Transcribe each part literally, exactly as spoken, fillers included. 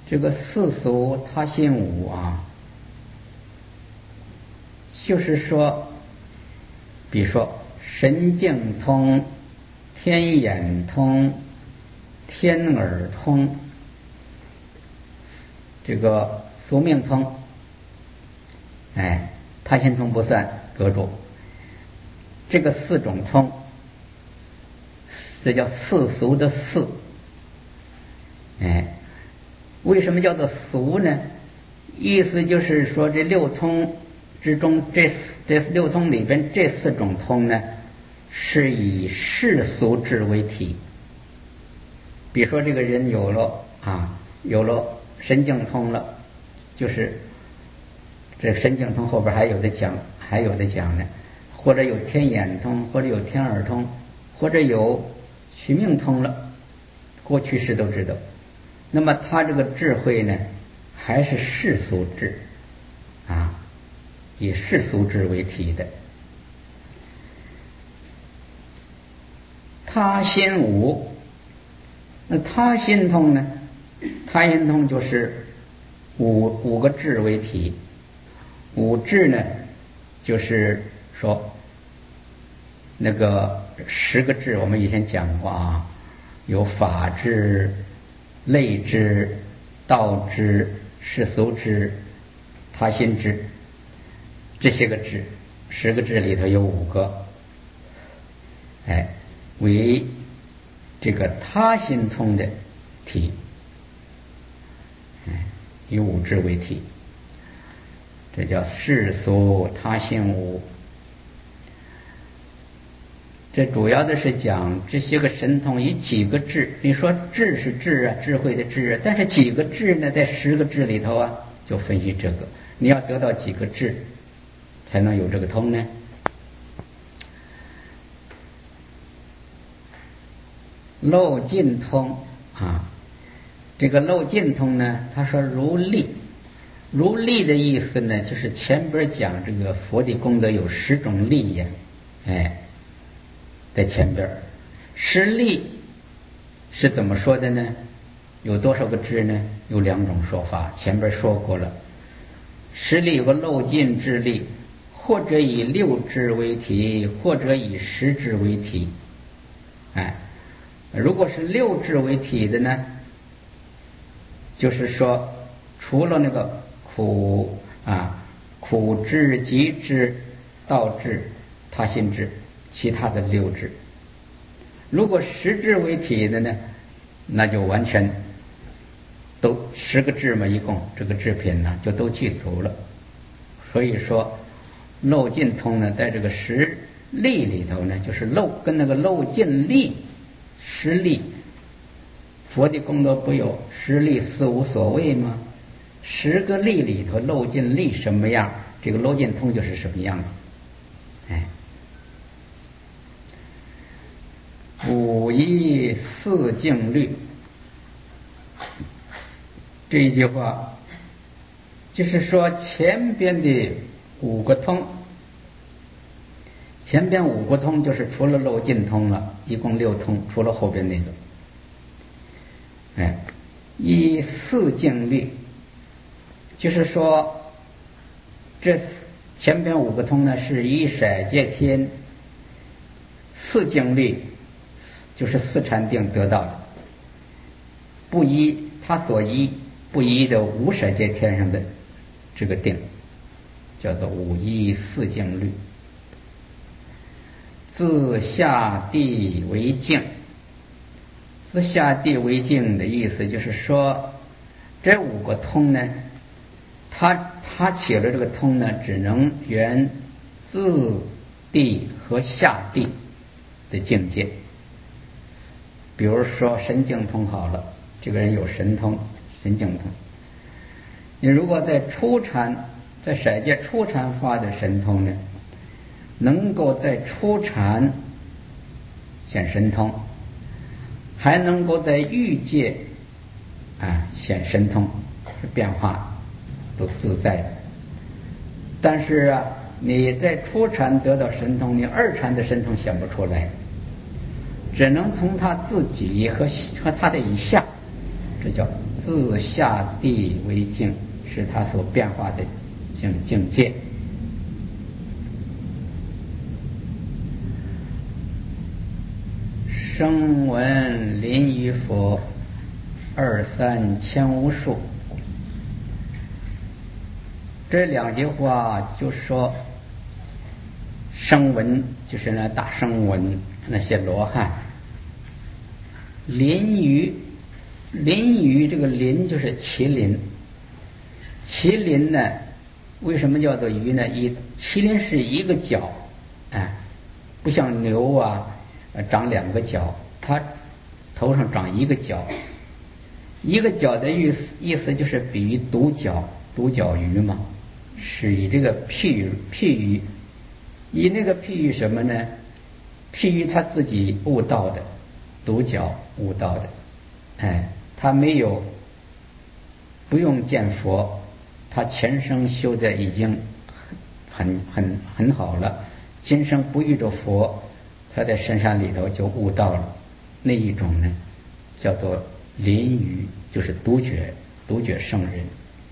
这个世俗他心无啊，就是说，比如说神经通、天眼通、天耳通，这个俗命通，哎，他心通不算，隔住。这个四种通，这叫世俗的世。哎，为什么叫做俗呢？意思就是说，这六通之中，这这六通里边这四种通呢，是以世俗智为体。比如说，这个人有了啊，有了神经通了，就是这神经通后边还有的讲，还有的讲呢，或者有天眼通，或者有天耳通，或者有取命通了，过去世都知道。那么他这个智慧呢，还是世俗智啊，以世俗智为体的。他心无，那他心通呢？他心通就是五五个智为体。五智呢，就是说那个十个智，我们以前讲过啊，有法智、类智、道智、世俗智、他心智，这些个智，十个智里头有五个，哎，为这个他心通的体，哎，以五智为体，这叫世俗他心无。这主要的是讲这些个神通以几个智，你说智是智啊，智慧的智啊，但是几个智呢，在十个智里头啊，就分析这个，你要得到几个智才能有这个通呢？漏尽通啊，这个漏尽通呢，他说如力，如力的意思呢，就是前边讲这个佛的功德有十种力呀，哎。在前边，十力是怎么说的呢？有多少个智呢？有两种说法，前边说过了。十力有个漏尽之力，或者以六智为体，或者以十智为体。哎，如果是六智为体的呢，就是说除了那个苦啊苦智、集智、道智、他心智，其他的六智。如果十智为体的呢，那就完全都十个智嘛，一共这个智品呢就都具足了。所以说漏尽通呢，在这个十力里头呢，就是漏跟那个漏尽力十力，佛的功德不有十力四无所谓吗？十个力里头漏尽力什么样，这个漏尽通就是什么样子。哎，五一四境律这一句话，就是说前边的五个通，前边五个通就是除了漏尽通了，一共六通，除了后边那个。哎，依四境律，就是说这前边五个通呢，是依色界天四境律，就是四禅定得到的，不依他所依不依的无色界天上的这个定，叫做五依四境律。自下地为境，自下地为境的意思就是说，这五个通呢，它它起了这个通呢，只能圆自地和下地的境界。比如说神经通好了，这个人有神通，神经通。你如果在初禅，在色界初禅发的神通呢，能够在初禅显神通，还能够在欲界啊显神通，变化都自在的。但是啊，你在初禅得到神通，你二禅的神通显不出来，只能从他自己和和他的以下，这叫自下地为境，是它所变化的境境界。声闻临于佛，二三千无数。这两句话就说，声闻就是那大声闻那些罗汉，临于临于这个临就是麒麟，麒麟呢为什么叫做鱼呢？一麒麟是一个角，哎，不像牛啊长两个角，它头上长一个角，一个角的意思意思就是比喻独角独角鱼嘛，是以这个譬喻譬喻以那个譬喻什么呢？譬喻他自己悟道的独角悟道的，哎，他没有不用见佛，他前生修的已经很很很好了，今生不遇着佛，他在深山里头就悟到了。那一种呢叫做临于，就是独觉独觉圣人。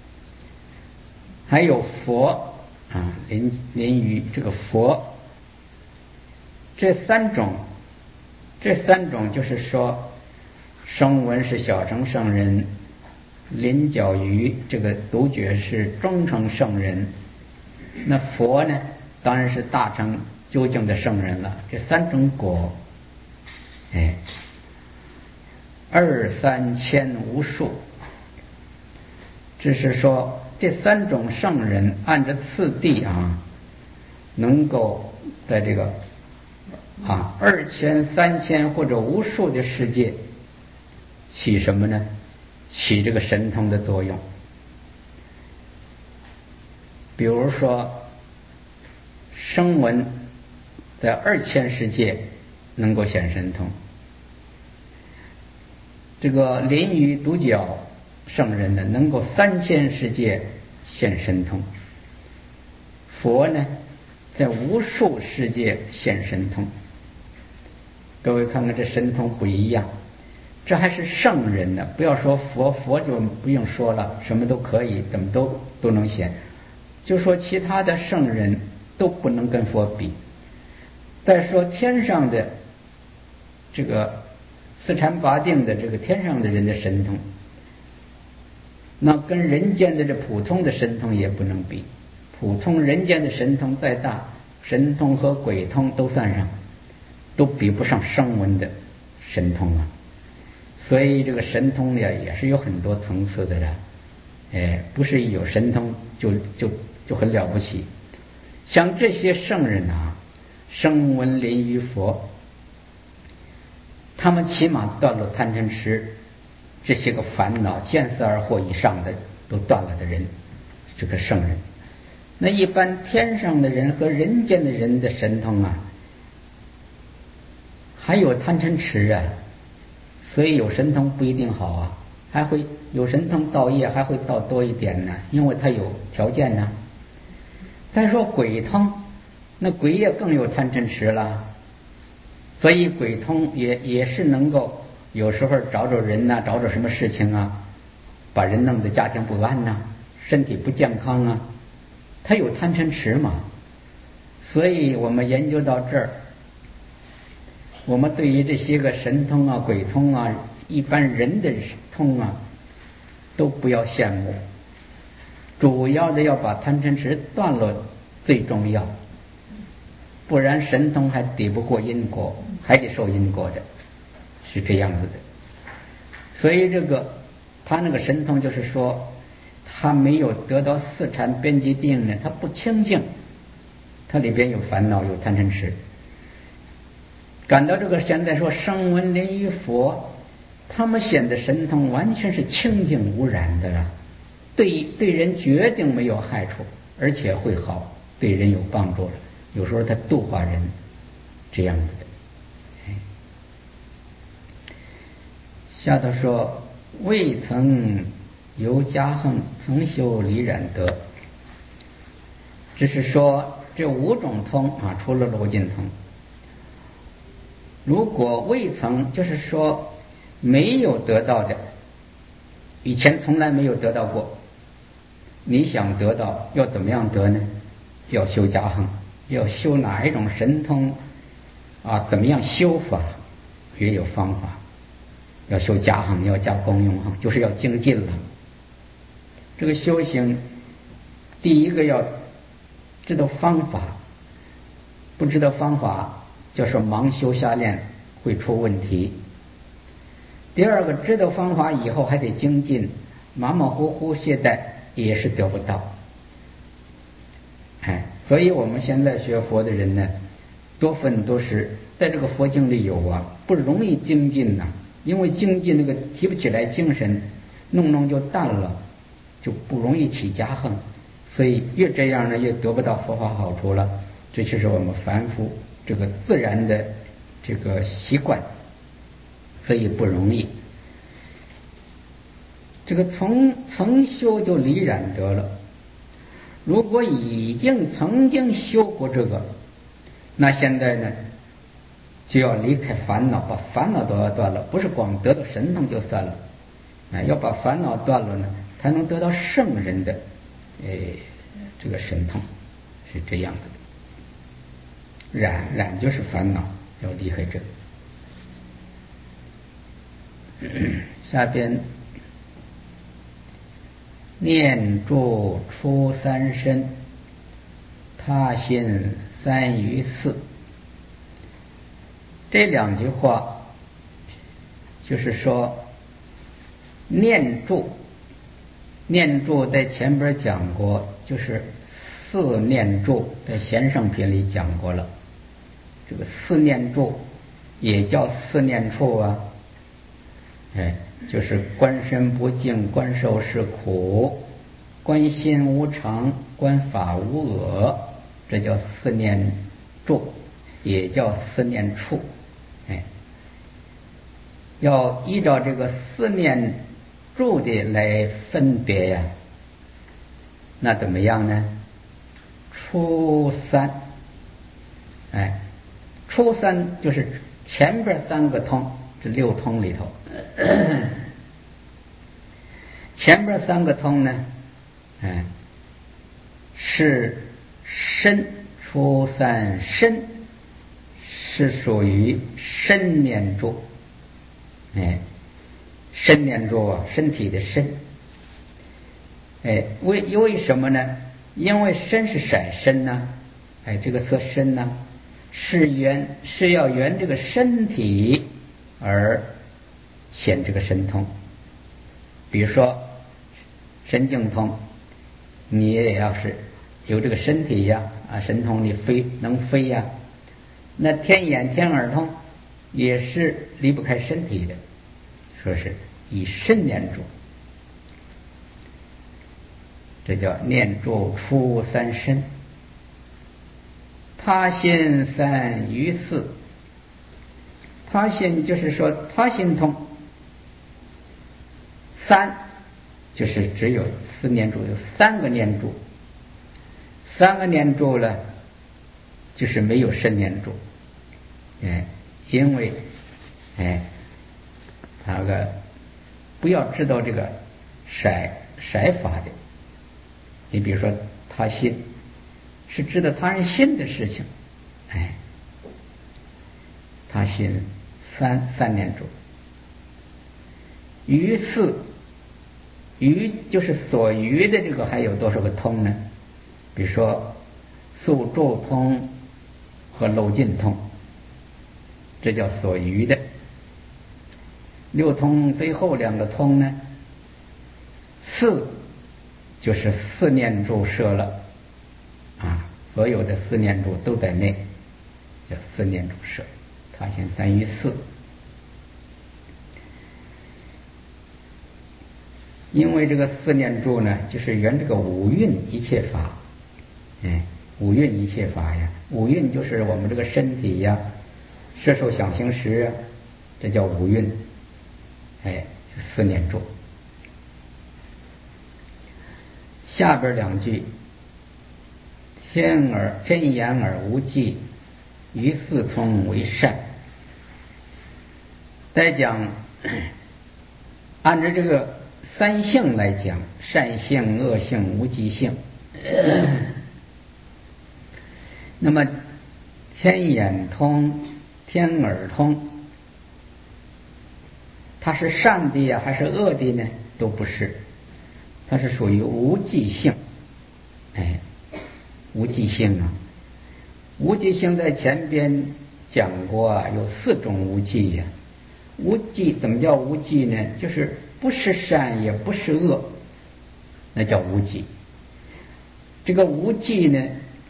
还有佛啊，临临于这个佛，这三种这三种就是说，声闻是小乘圣人，临角于这个独觉是中乘圣人，那佛呢当然是大乘究竟的圣人了。这三种果，哎，二三千无数，只是说这三种圣人按着次第啊，能够在这个啊二千三千或者无数的世界起什么呢？起这个神通的作用。比如说声闻在二千世界能够显神通，这个临于独角圣人呢能够三千世界现神通，佛呢在无数世界现神通。各位看看这神通不一样，这还是圣人呢，不要说佛，佛就不用说了，什么都可以，怎么都都能显。就说其他的圣人都不能跟佛比。再说天上的这个四禅八定的这个天上的人的神通，那跟人间的这普通的神通也不能比。普通人间的神通再大，神通和鬼通都算上，都比不上声闻的神通啊。所以这个神通呀也是有很多层次的了，哎，不是有神通就就就很了不起。像这些圣人啊，声闻临于佛，他们起码断了贪嗔痴这些个烦恼，见思而惑以上的都断了的人，这个圣人。那一般天上的人和人间的人的神通啊，还有贪嗔痴啊，所以有神通不一定好啊，还会有神通造业还会造多一点呢，因为他有条件呢。再说鬼通，那鬼也更有贪嗔痴了，所以鬼通也也是能够有时候找找人呐、啊，找找什么事情啊，把人弄得家庭不安呐、啊，身体不健康啊，他有贪嗔痴嘛。所以我们研究到这儿，我们对于这些个神通啊、鬼通啊、一般人的通啊，都不要羡慕，主要的要把贪嗔痴断了最重要，不然神通还抵不过因果，还得受因果的，是这样子的。所以这个他那个神通就是说，他没有得到四禅边际定呢，他不清净，他里边有烦恼，有贪嗔痴。感到这个现在说声闻临于佛，他们显的神通完全是清净无染的了，对对人决定没有害处，而且会好，对人有帮助了。有时候他度化人，这样子的。下头说未曾由家恒曾修离染德，只是说这五种通啊，除了罗尽通，如果未曾就是说没有得到的， 以前从来没有得到过。你想得到，要怎么样得呢？要修加行，要修哪一种神通啊？怎么样修法？也有方法。要修加行，要加功用行，就是要精进了。这个修行，第一个要知道方法，不知道方法，就是盲修瞎练，会出问题。第二个，知道方法以后还得精进，马马虎虎懈怠也是得不到。哎，所以我们现在学佛的人呢，多分都是在这个佛经里有啊，不容易精进呐、啊，因为精进那个提不起来精神，弄弄就淡了，就不容易起加行，所以越这样呢，越得不到佛法好处了。这就是我们凡夫这个自然的这个习惯，所以不容易。这个从从修就离染得了。如果已经曾经修过这个，那现在呢，就要离开烦恼，把烦恼都要断了，不是光得到神通就算了，啊，要把烦恼断了呢，才能得到圣人的，呃，这个神通，是这样子的。染染就是烦恼，要离开这个。下边。念住出三身，他心三于四。这两句话就是说，念住，念住在前边讲过，就是四念住，在贤圣品里讲过了。这个四念住也叫四念处啊，哎。就是观身不净，观受是苦，观心无常，观法无我，这叫四念住，也叫四念处。哎，要依照这个四念住的来分别呀。那怎么样呢？初三，哎，初三就是前边三个通，这六通里头。前边三个通呢，哎，是身，初三身是属于身念住，哎，身念住啊，身体的身，哎，为为什么呢？因为身是色身呢，哎，这个色身呢，是缘是要缘这个身体而显这个神通。比如说神经通，你也要是有这个身体呀，啊，神通你飞能飞呀，那天眼天耳通也是离不开身体的，说是以身念住，这叫念住出三身。他心三于四，他心就是说他心通。三就是只有四念住，有三个念住，三个念住了，就是没有身念住，哎，因为哎，那个不要知道这个色色法的，你比如说他心是知道他人心的事情，哎，他心三三念住，于四。于就是所余的这个还有多少个通呢？比如说宿住通和漏尽通，这叫所余的。六通最后两个通呢，四就是四念住摄了啊，所有的四念住都在内，叫四念住摄，他心三于四。因为这个四念住呢，就是缘这个五蕴一切法，哎，五蕴一切法呀，五蕴就是我们这个身体呀，摄受想行识啊，这叫五蕴，哎，四念住。下边两句，天耳真言耳无忌，于四通为善。再讲按照这个三性来讲，善性、恶性、无记性。那么天眼通、天耳通，它是善的呀还是恶的呢？都不是，它是属于无记性。哎，无记性啊，无记性在前边讲过啊，有四种无记呀。无记怎么叫无记呢？就是不是善也不是恶，那叫无记。这个无记呢，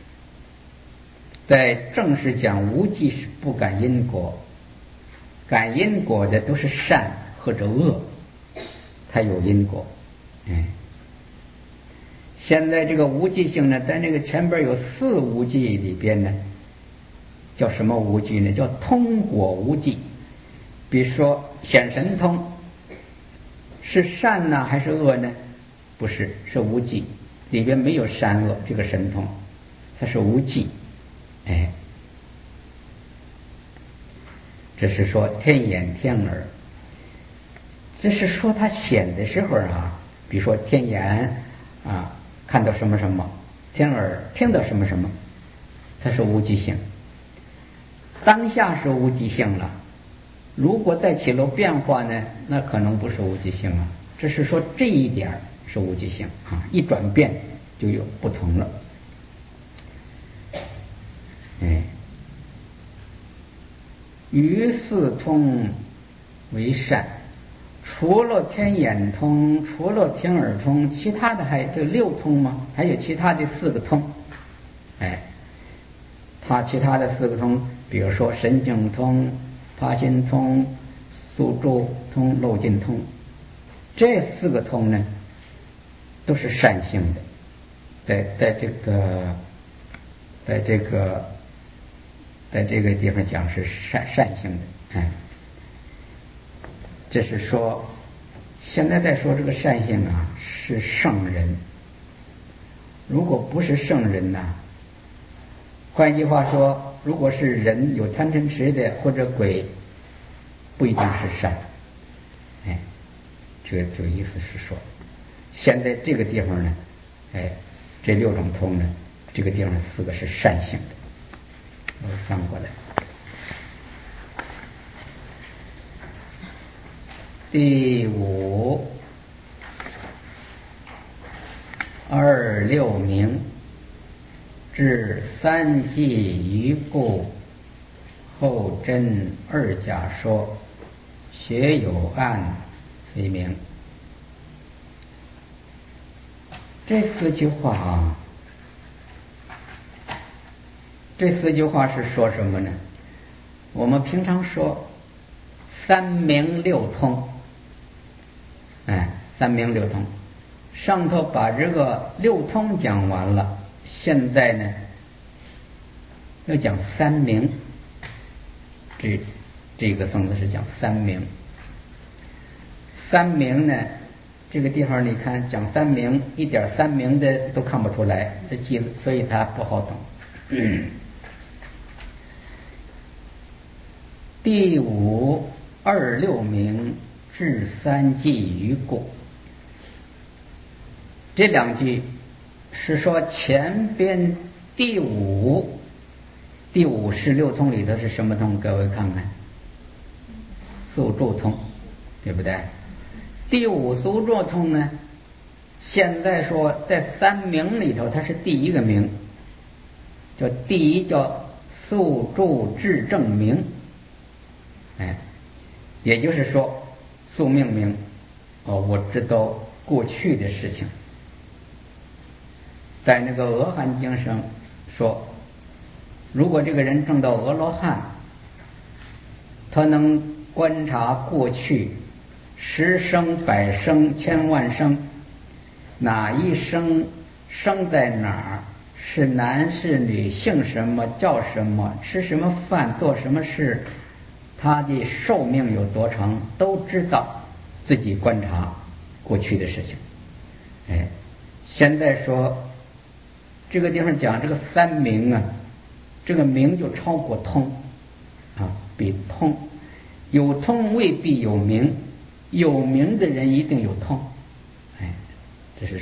在正式讲，无记是不感因果，感因果的都是善或者恶，它有因果。哎，现在这个无记性呢，在那个前边有四无记里边呢，叫什么无记呢？叫通果无记。比如说显神通，是善呢还是恶呢？不是，是无记，里边没有善恶，这个神通它是无记。哎，这是说天眼天耳，这是说它显的时候啊，比如说天眼啊看到什么什么，天耳听到什么什么，它是无记性，当下是无记性了。如果再起了变化呢，那可能不是无记性啊。只是说这一点是无记性啊，一转变就有不同了。哎，于四通为善，除了天眼通，除了天耳通，其他的还这六通吗？还有其他的四个通。哎，它其他的四个通，比如说神经通、法心通、宿住通、漏尽通，这四个通呢都是善性的，在在这个在这个在这个地方讲是善善性的。哎，这是说现在在说这个善性啊是圣人，如果不是圣人呐、啊，换一句话说，如果是人有贪嗔痴的或者鬼，不一定是善。哎，这个这个意思是说，现在这个地方呢，哎，这六种通呢，这个地方四个是善性的。我翻过来，第五二六名至三际于故，后真二假说，学有暗非明。这四句话啊，这四句话是说什么呢？我们平常说三明六通，哎，三明六通，上头把这个六通讲完了，现在呢要讲三明。这这个僧子是讲三明。三明呢，这个地方你看讲三明，一点三明的都看不出来，这记，所以它不好懂。嗯、第五二六名至三际于故，这两句是说前边第五第五十六通里头是什么通？各位看看，宿住通，对不对？第五宿住通呢，现在说在三名里头，它是第一个名，叫第一叫宿住智正明。哎，也就是说宿命明，哦，我知道过去的事情。在那个阿含经上说，如果这个人证到阿罗汉，他能观察过去十生百生千万生，哪一生生在哪儿，是男是女，姓什么叫什么，吃什么饭，做什么事，他的寿命有多长，都知道，自己观察过去的事情。哎，现在说这个地方讲这个三明啊，这个明就超过通啊，比通，有通未必有明，有明的人一定有通。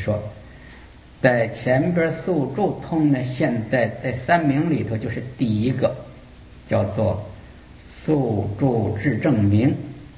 说，在前边宿住通呢，现在在三明里头就是第一个，叫做宿住至正明。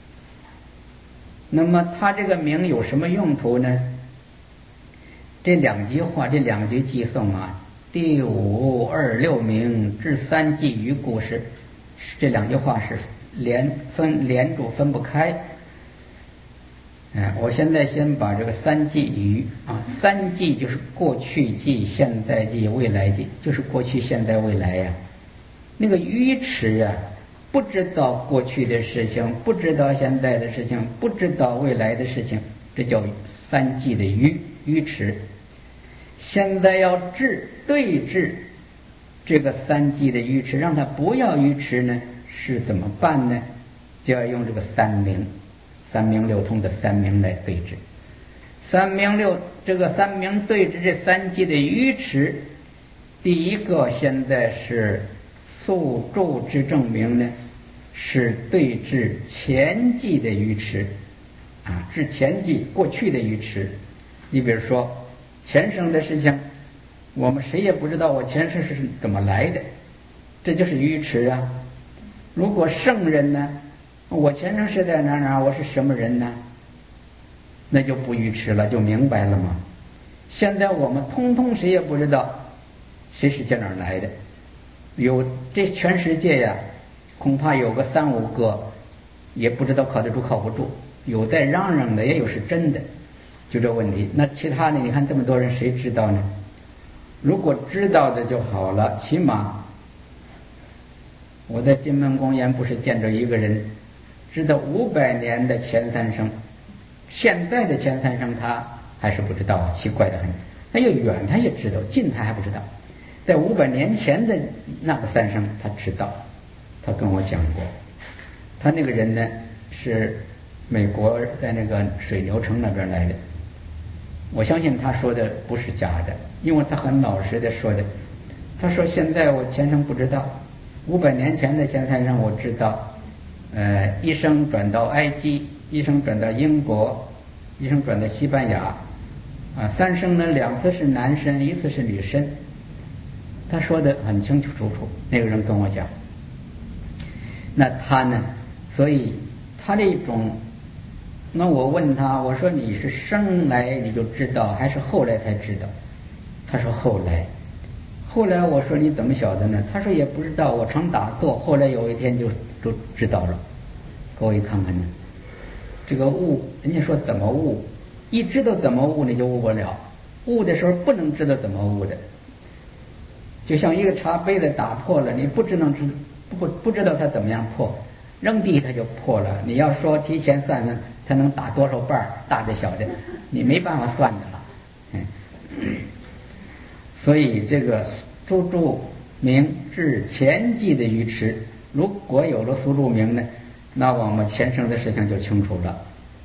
那么它这个名有什么用途呢？这两句话，这两句寄颂啊，第五二六名至三季余故事，这两句话是连分连住分不开。哎，我现在先把这个三季余啊，三季就是过去季、现在季、未来季，就是过去、现在、未来呀、啊。那个愚痴啊，不知道过去的事情，不知道现在的事情，不知道未来的事情，这叫三季的愚愚痴。现在要治对治这个三季的愚痴，让他不要愚痴呢，是怎么办呢？就要用这个三明。三明六通的三明来对治，三明六这个三明对治这三季的愚痴，第一个现在是宿住之正明呢，是对治前季的愚痴啊，治前季过去的愚痴。你比如说前生的事情，我们谁也不知道我前世是怎么来的，这就是愚痴啊。如果圣人呢，我前生是在哪哪，我是什么人呢？那就不愚痴了，就明白了嘛。现在我们通通谁也不知道谁是在哪儿来的，有这全世界呀，恐怕有个三五个也不知道靠得住靠不住，有在嚷嚷的，也有是真的，就这问题。那其他的你看这么多人谁知道呢？如果知道的就好了，起码我在金门公园不是见着一个人知道五百年的前三生，现在的前三生他还是不知道，奇怪的很。那又远他也知道，近他还不知道。在五百年前的那个三生他知道，他跟我讲过。他那个人呢是美国在那个水牛城那边来的，我相信他说的不是假的，因为他很老实的说的。他说现在我前生不知道，五百年前的前三生我知道。呃，一生转到埃及，一生转到英国，一生转到西班牙，啊，三生呢两次是男身，一次是女身。他说的很清楚楚楚，那个人跟我讲。那他呢，所以他这种，那我问他，我说你是生来你就知道，还是后来才知道？他说后来。后来我说你怎么晓得呢？他说也不知道，我常打坐，后来有一天就就知道了。各位看看呢，这个悟，人家说怎么悟，一知道怎么悟你就悟不了，悟的时候不能知道怎么悟的。就像一个茶杯子打破了，你不知能知不不知道它怎么样破，扔地它就破了。你要说提前算算它能打多少瓣，大的小的，你没办法算的了。嗯，所以这个宿住明治前季的愚痴，如果有了宿住明呢，那我们前生的事情就清楚了。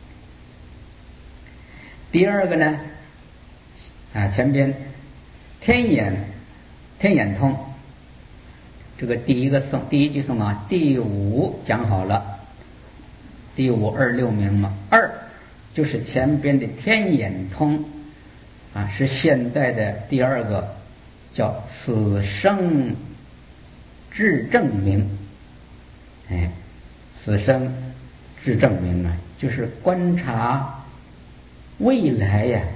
第二个呢，啊，前边天眼天眼通，这个第一个颂，第一句颂啊，第五讲好了，第五二六明嘛，二就是前边的天眼通啊，是现在的第二个，叫死生至正明。哎，死生至正明啊，就是观察未来呀。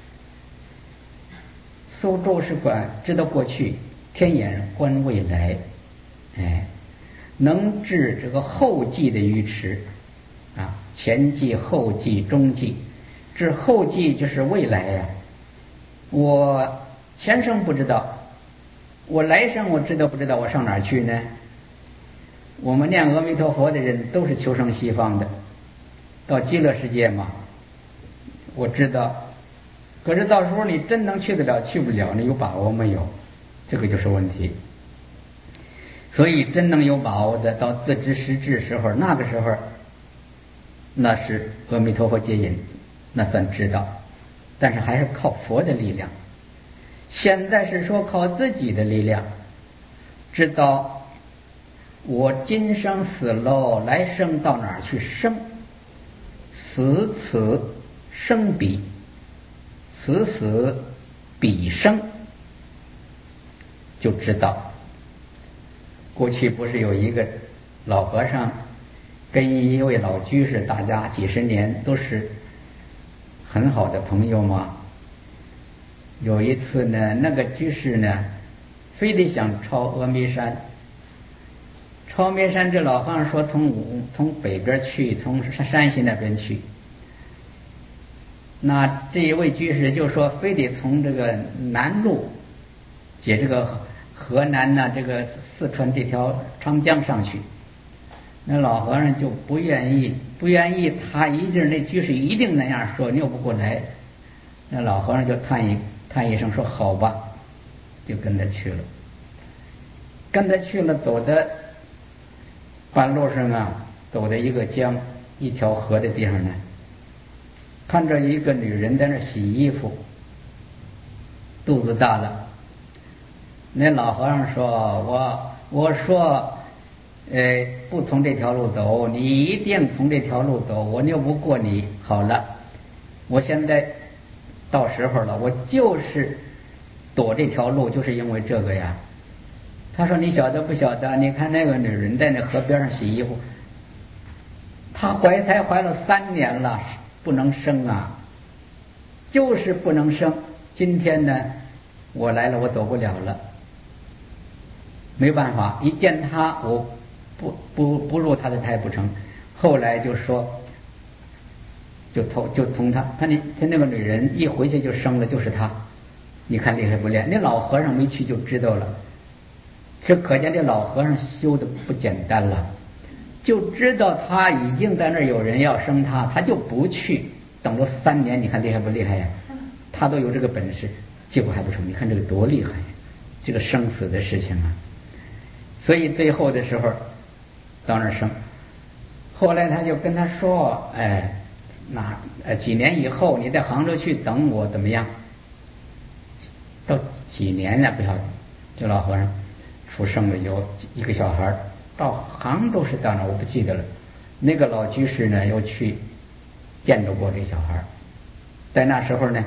宿住是管知道过去，天眼观未来，哎，能治这个后继的愚痴啊，前继、后继、中继。治后继就是未来呀。我前生不知道，我来生我知道不知道我上哪儿去呢？我们念阿弥陀佛的人都是求生西方的，到极乐世界嘛，我知道。可是到时候你真能去得了去不了，你有把握没有？这个就是问题。所以真能有把握的，到自知实质时候，那个时候那是阿弥陀佛接引，那算知道。但是还是靠佛的力量。现在是说靠自己的力量，知道我今生死喽，来生到哪儿去生？死此生彼， 此死彼生，就知道。过去不是有一个老和尚跟一位老居士，大家几十年都是很好的朋友吗？有一次呢，那个居士呢非得想抄峨眉山，抄峨眉山这老和尚说从从北边去，从山西那边去。那这一位居士就说非得从这个南路解这个河南呐、啊，这个四川这条长江上去。那老和尚就不愿意，不愿意，他一劲那居士一定那样说，拗不过来。那老和尚就叹一叹一声说好吧，就跟他去了。跟他去了，走的半路上啊，走的一个江一条河的地方呢，看着一个女人在那洗衣服，肚子大了。那老和尚说我我说呃不从这条路走，你一定从这条路走，我拗不过你。好了，我现在到时候了，我就是躲这条路，就是因为这个呀。他说你晓得不晓得，你看那个女人在那河边上洗衣服，她怀胎怀了三年了，不能生啊，就是不能生。今天呢我来了，我走不了了，没办法，一见她我不不不入她的胎不成。后来就说就从就从她他那他那个女人一回去就生了，就是她。你看厉害不厉害？那老和尚没去就知道了，这可见这老和尚修的不简单了，就知道他已经在那儿有人要生他，他就不去，等了三年。你看厉害不厉害呀？他都有这个本事，结果还不成。你看这个多厉害呀，这个生死的事情啊。所以最后的时候到那儿生，后来他就跟他说，哎，那呃几年以后你在杭州去等我怎么样？到几年呢不晓得，这老和尚出生了有一个小孩，到杭州是到哪我不记得了。那个老居士呢又去见着过这小孩，在那时候呢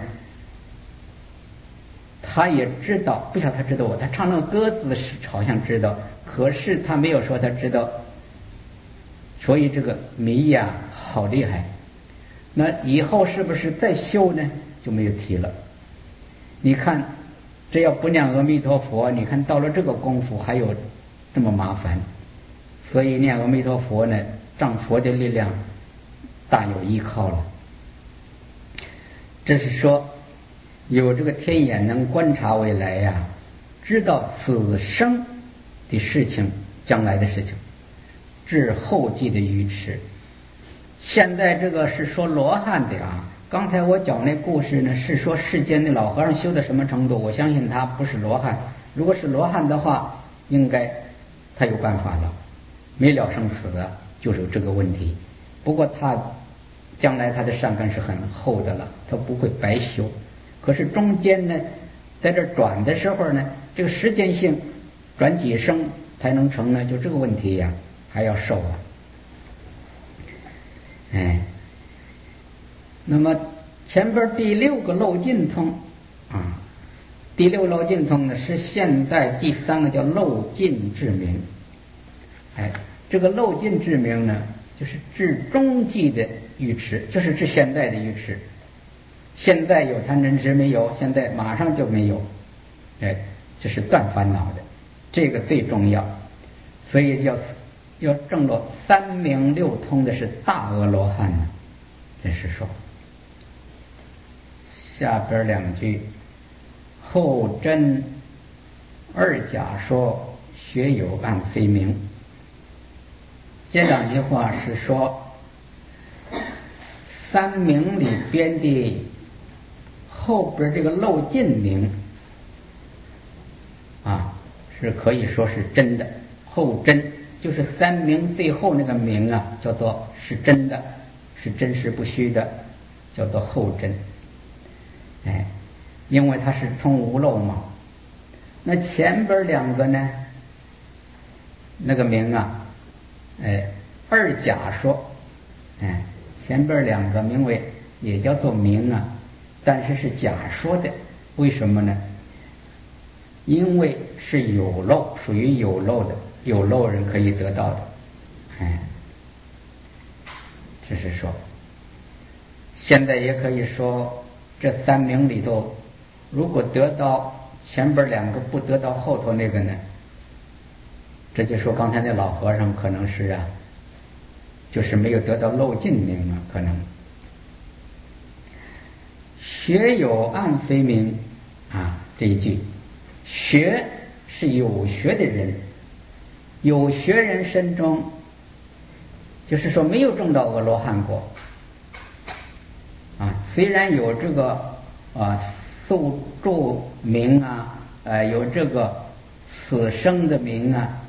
他也知道，不晓得他知道我，他唱那个歌子是好像知道，可是他没有说他知道。所以这个谜呀好厉害。那以后是不是再修呢就没有提了。你看这要不念阿弥陀佛，你看到了这个功夫还有这么麻烦。所以念阿弥陀佛呢，仗佛的力量大有依靠了。这是说有这个天眼能观察未来呀、啊，知道此生的事情，将来的事情，治后继的愚痴。现在这个是说罗汉的啊，刚才我讲那故事呢，是说世间的老和尚修到什么程度，我相信他不是罗汉。如果是罗汉的话，应该他有办法了，没了生死啊，就是有这个问题。不过他将来他的善根是很厚的了，他不会白修。可是中间呢，在这转的时候呢，这个时间性转几生才能成呢？就这个问题呀、啊，还要受啊。哎，那么前边第六个漏尽通啊，第六漏尽通呢是现在第三个叫漏尽智明。哎，这个漏尽智明呢，就是治中际的愚痴，就是治现在的愚痴。现在有贪嗔痴没有？现在马上就没有。哎，这是断烦恼的，这个最重要。所以叫要证了三明六通的是大阿罗汉呢。这是说下边两句，后真二假说学有暗非明。这两句话是说三明里边的后边这个漏尽明啊，是可以说是真的。后真就是三明最后那个明啊，叫做是真的，是真实不虚的，叫做后真。哎，因为它是从无漏嘛。那前边两个呢，那个明啊，哎，二假说，哎，前边两个名为也叫做明啊， 但是是假说的。为什么呢？因为是有漏，属于有漏的，有漏人可以得到的。哎，这是说，现在也可以说，这三名里头，如果得到前边两个，不得到后头那个呢，这就说刚才那老和尚可能是啊，就是没有得到漏尽名啊，可能。学有暗非名啊，这一句，学是有学的人，有学人身中，就是说没有证到阿罗汉果啊，虽然有这个啊宿住名啊，呃有这个死生的名啊，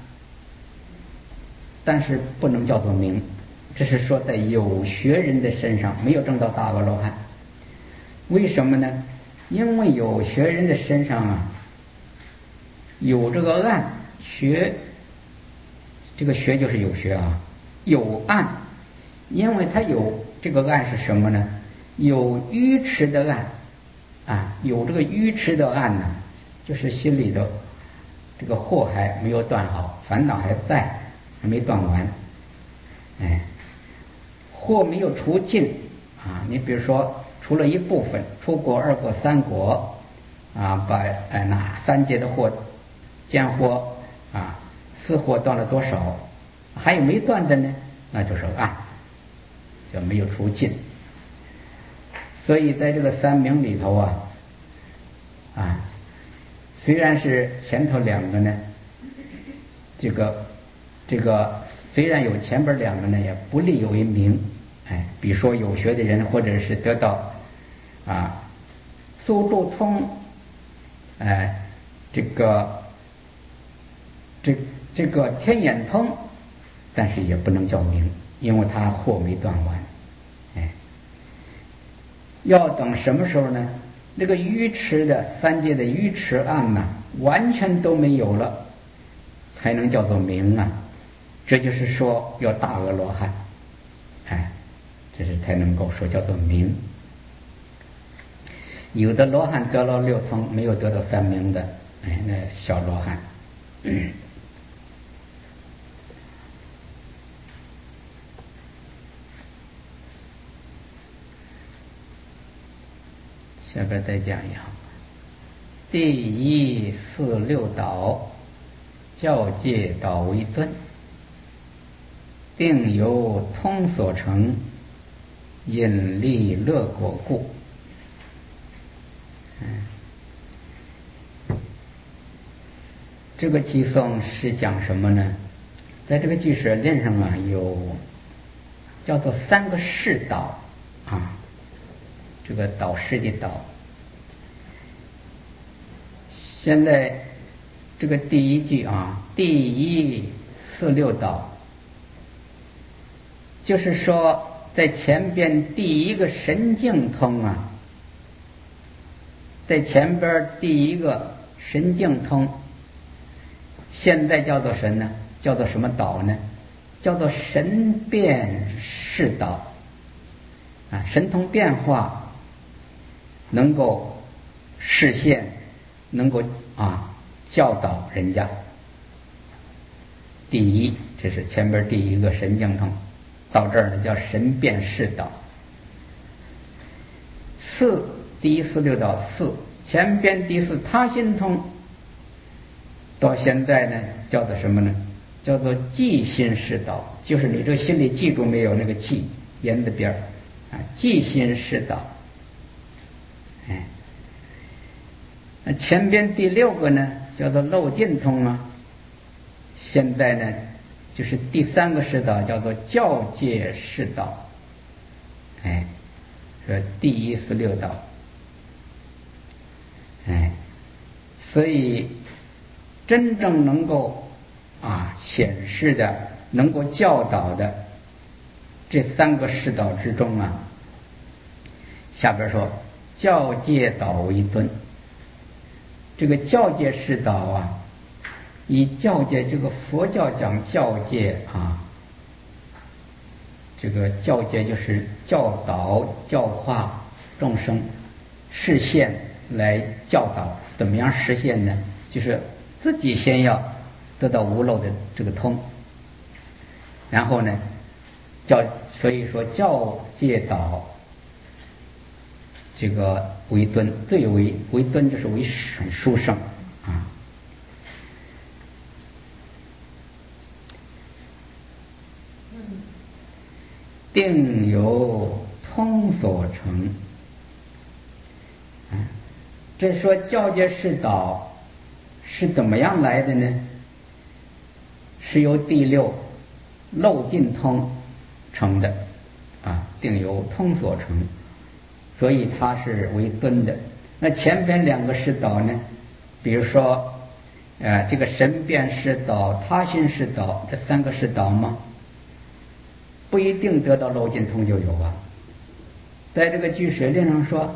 但是不能叫做名，这是说在有学人的身上没有证到大阿罗汉。为什么呢？因为有学人的身上啊，有这个暗学，这个学就是有学啊，有暗，因为他有这个暗是什么呢？有愚痴的暗啊，有这个愚痴的暗呢，就是心里头这个祸还没有断好，烦恼还在，还没断完，哎，祸没有除尽啊。你比如说，除了一部分，初果、二果、三果啊，把哎那三界的祸、见祸啊、四祸断了多少？还有没断的呢？那就是暗，就没有除尽。所以在这个三名里头啊，啊，虽然是前头两个呢，这个这个虽然有前边两个呢，也不立为名。哎，比如说有学的人，或者是得到啊宿住通，哎，这个这这个天眼通，但是也不能叫名，因为他祸没断完。哎，要等什么时候呢？那个愚痴的三界的愚痴暗呐、啊，完全都没有了，才能叫做名啊。这就是说要大阿罗汉，哎，这是才能够说叫做名。有的罗汉得了六通，没有得到三名的，哎，那小罗汉。嗯，下边再讲一下。第一四六道，教界道为尊，定由通所成，引力乐果故。嗯，这个偈颂是讲什么呢？在这个句舍论上啊，有叫做三个世道啊，这个导师的导。现在这个第一句啊，第一四六道，就是说在前边第一个神境通啊，在前边第一个神境通，现在叫做神呢？叫做什么导呢？叫做神变世导啊，神通变化，能够示现，能够啊教导人家。第一，这是前边第一个神境通，到这儿呢叫神变世导。四，第一四六道四，前边第四他心通，到现在呢叫做什么呢？叫做记心世导，就是你这个心里记住没有那个记言的边儿啊，记心世导。哎，那前边第六个呢叫做漏尽通啊，现在呢就是第三个世导，叫做教界世导。哎，说第一四六道。哎，所以真正能够啊显示的，能够教导的这三个世导之中啊，下边说教界导为尊。这个教界世导啊，以教界这个佛教讲教界啊，这个教界就是教导教化众生， 视线来教导，怎么样实现呢？就是自己先要得到无漏的这个通，然后呢教，所以说教戒导这个为尊，最为为尊就是为很殊胜啊。定由通所成，啊，这说教戒释导是怎么样来的呢？是由第六漏尽通成的啊，定由通所成，所以它是为尊的。那前边两个释导呢，比如说呃这个神变释导、他心释导，这三个释导吗？不一定得到漏尽通就有啊。在这个据水令上说，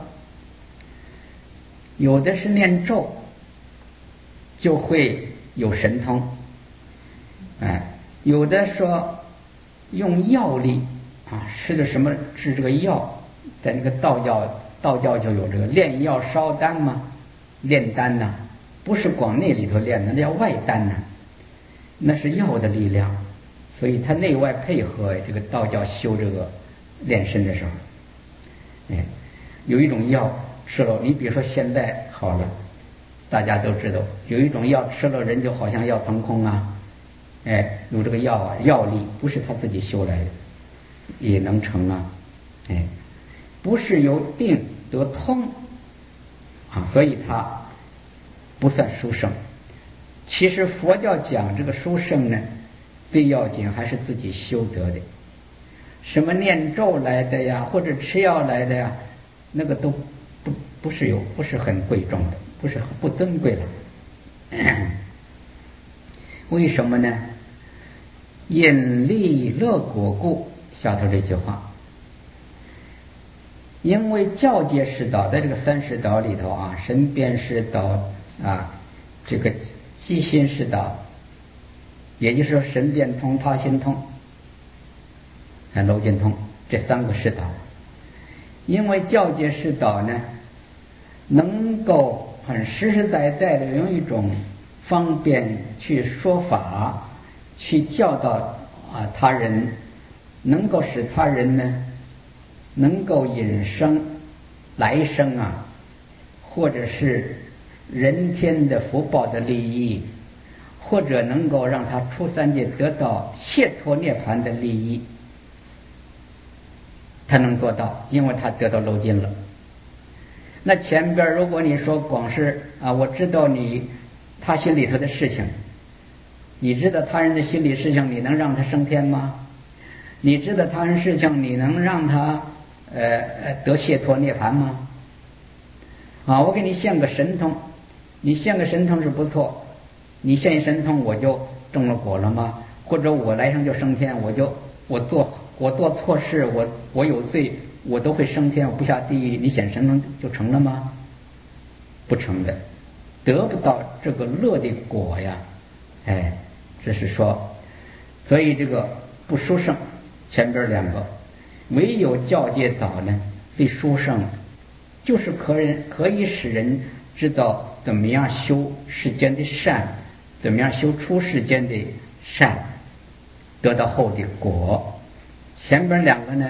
有的是念咒就会有神通，哎，有的说用药力啊，吃的什么治这个药，在那个道教道教就有这个炼药烧丹嘛，炼丹呐、啊，不是光内里头炼的，那叫外丹呐、啊，那是药的力量。所以他内外配合，这个道教修这个炼身的时候，哎，有一种药吃了，你比如说现在好了，大家都知道有一种药吃了人就好像要腾空啊，哎，有这个药啊，药力不是他自己修来的，也能成啊，哎，不是由定得通啊，所以他不算殊胜。其实佛教讲这个殊胜呢，最要紧还是自己修得的，什么念咒来的呀，或者吃药来的呀，那个都不不是有不是很贵重的，不是不尊贵了。为什么呢？因利乐果故，下头这句话，因为教戒释导在这个三释导里头啊，神变释导啊，这个机心释导。也就是说神变通、他心通、啊漏尽通这三个释导，因为教戒释导呢，能够很实实在在的用一种方便去说法，去教导啊他人，能够使他人呢，能够引生来生啊，或者是人天的福报的利益。或者能够让他出三界得到解脱涅槃的利益，他能做到，因为他得到漏尽了。那前边如果你说光是啊，我知道你他心里头的事情，你知道他人的心理事情，你能让他升天吗？你知道他人事情，你能让他呃得解脱涅槃吗？啊，我给你现个神通，你现个神通是不错。你现神通，我就中了果了吗？或者我来生就升天，我就我做我做错事，我我有罪，我都会升天，我不下地狱，你显神通就成了吗？不成的，得不到这个乐的果呀！哎，这是说，所以这个不殊胜，前边两个，唯有教戒导呢最殊胜，就是可人可以使人知道怎么样修世间的善。怎么样修出世间的善，得到后的果？前边两个呢，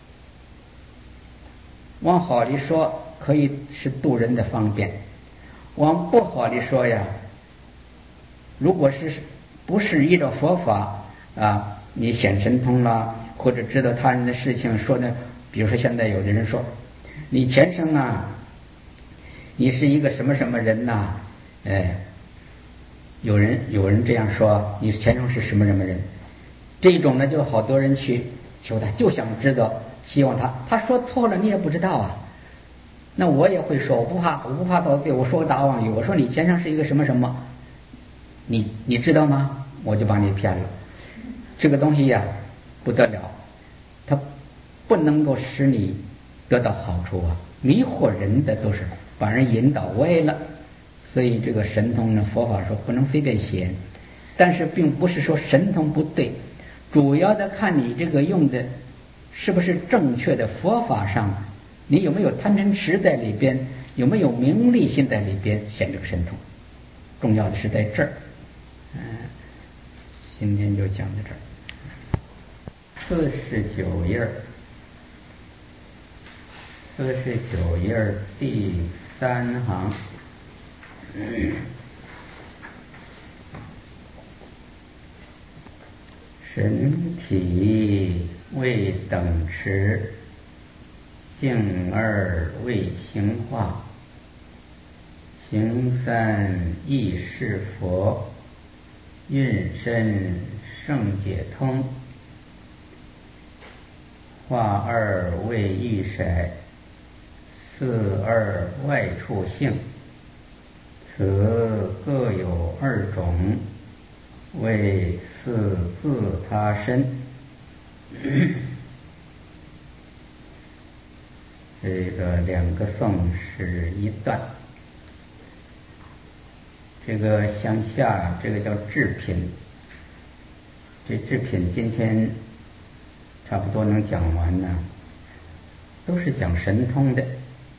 往好里说可以是度人的方便，往不好里说呀，如果是不是依照佛法啊，你显神通啦，或者知道他人的事情说呢，比如说现在有的人说，你前生啊，你是一个什么什么人呐、啊？哎。有人有人这样说，你前生是什么什么人？这种呢，就好多人去求他，就想知道，希望他他说错了，你也不知道啊。那我也会说，我不怕，我不怕倒对，我说我大妄语，我说你前生是一个什么什么，你你知道吗？我就把你骗了。这个东西呀、啊，不得了，它不能够使你得到好处啊，迷惑人的都是把人引导歪了。所以这个神通呢，佛法说不能随便显，但是并不是说神通不对，主要的看你这个用的是不是正确的佛法上，你有没有贪嗔痴在里边， 有没有名利心在里边显这个神通？重要的是在这儿。嗯，今天就讲到这儿。四十九页，四十九页第三行。嗯，神体未等持，境二未形化，形三亦是佛，运身圣解通，化二未欲色，四二外处性，此各有二种，为四自他身。这个两个颂是一段，这个向下这个叫智品，这智品今天差不多能讲完呢，都是讲神通的。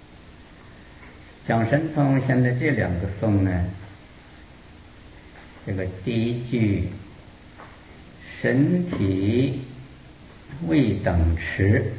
讲神通，现在这两个颂呢，这个第一句神体未等持，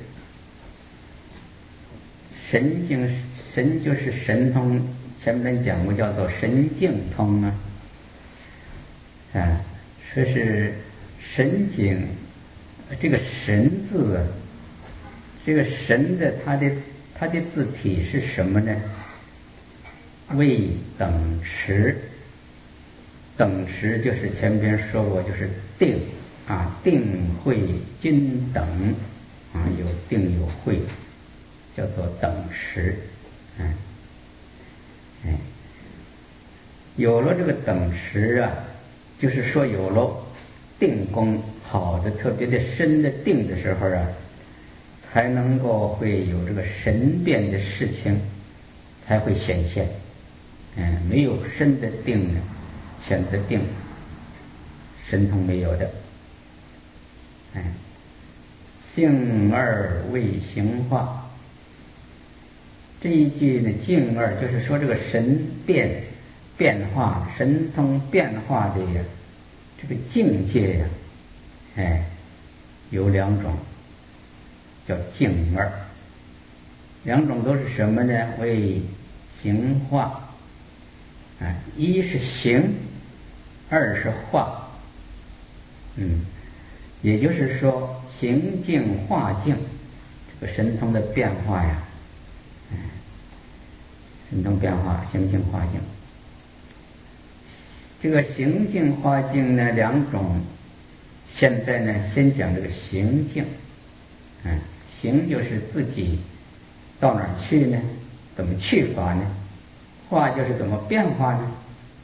神境神就是神通，前面讲过叫做神境通啊，啊，说是神境，这个神字啊，这个神的它的它的字体是什么呢？未等持，等持就是前边说过，就是定啊，定慧均等啊，有定有慧，叫做等持。嗯，哎，有了这个等持啊，就是说有了定功好的特别的深的定的时候啊，才能够会有这个神变的事情才会显现。嗯，没有深的定呢，显得定神通没有的。哎，境二未形化，这一句呢，境二就是说这个神变变化，神通变化的呀，这个境界呀，哎，有两种，叫境二。两种都是什么呢？为形化。啊，一是形，二是化。嗯，也就是说形境化境，这个神通的变化呀，嗯，神通变化，形境化境。这个形境化境呢，两种。现在呢，先讲这个形境。嗯，形就是自己到哪儿去呢？怎么去法呢？化就是怎么变化呢？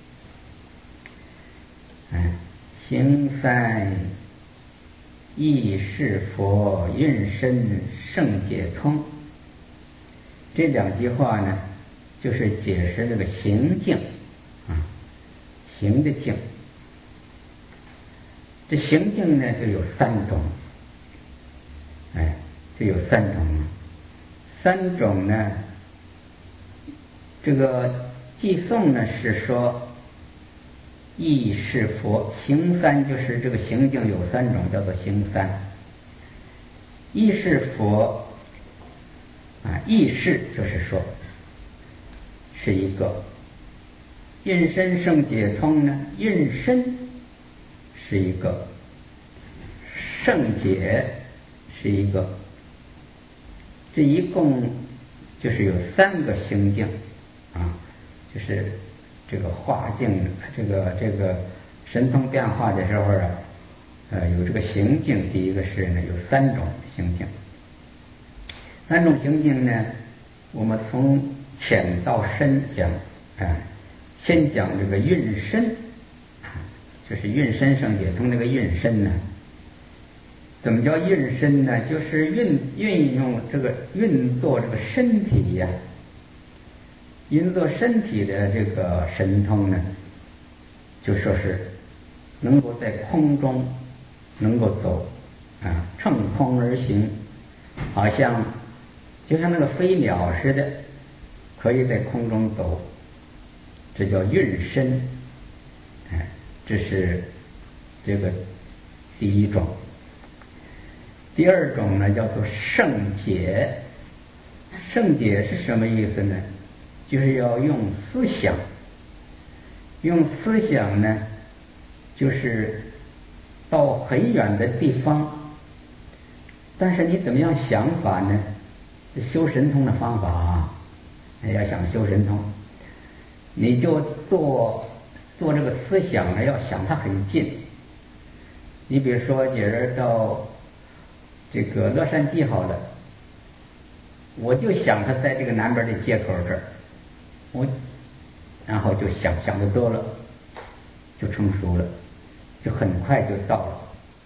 嗯，形三亦是佛，运身圣解通。这两句话呢，就是解释这个形境啊，形的境。这形境呢，就有三种，哎，就有三种。三种呢，这个寄颂呢是说亦是佛，形三就是这个形境有三种，叫做形三。亦是佛啊，亦是就是说是一个，运身圣解通呢，运身是一个，圣解是一个，这一共就是有三个行境啊，就是这个化境，这个这个神通变化的时候啊，呃，有这个行境。第一个是呢，有三种行境。三种行境呢，我们从浅到深讲啊，先讲这个运身啊，就是运身圣解通那个运身呢。怎么叫运身呢？就是运运用这个运作这个身体呀，运作身体的这个神通呢，就说是能够在空中能够走啊，乘空而行，好像就像那个飞鸟似的可以在空中走，这叫运身。哎，这是这个第一种。第二种呢，叫做圣解。圣解是什么意思呢？就是要用思想，用思想呢，就是到很远的地方，但是你怎么样想法呢？修神通的方法啊，要想修神通，你就做做这个思想呢，要想它很近。你比如说，姐儿到这个乐山鸡好了，我就想他在这个南边的街口这儿，我然后就想想的多了，就成熟了，就很快就到了。